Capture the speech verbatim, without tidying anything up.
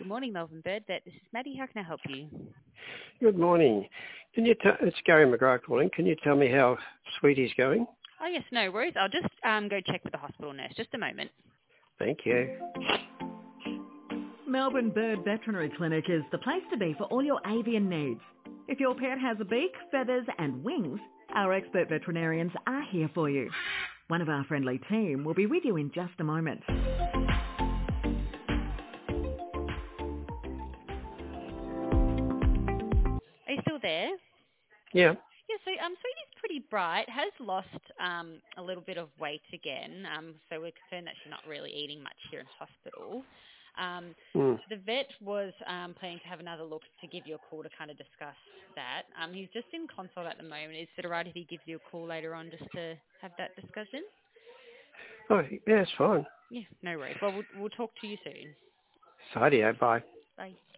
Good morning, Melbourne Bird Vet. This is Maddie. How can I help you? Good morning. Can you tell, it's Gary McGrath calling. Can you tell me how Sweetie's going? Oh, yes, no worries. I'll just um, go check with the hospital nurse. Just a moment. Thank you. Melbourne Bird Veterinary Clinic is the place to be for all your avian needs. If your pet has a beak, feathers and wings, our expert veterinarians are here for you. One of our friendly team will be with you in just a moment. Are you still there? Yeah. Yeah, so um, Sweetie's pretty bright, has lost um, a little bit of weight again, um, so we're concerned that she's not really eating much here in hospital. Um, Mm. the vet was um, planning to have another look to give you a call to kind of discuss that. Um, he's just in consult at the moment. Is it all right if he gives you a call later on just to have that discussion? Oh, yeah, it's fine. Yeah, no worries. Well, we'll, we'll talk to you soon. Sadio, bye. Bye.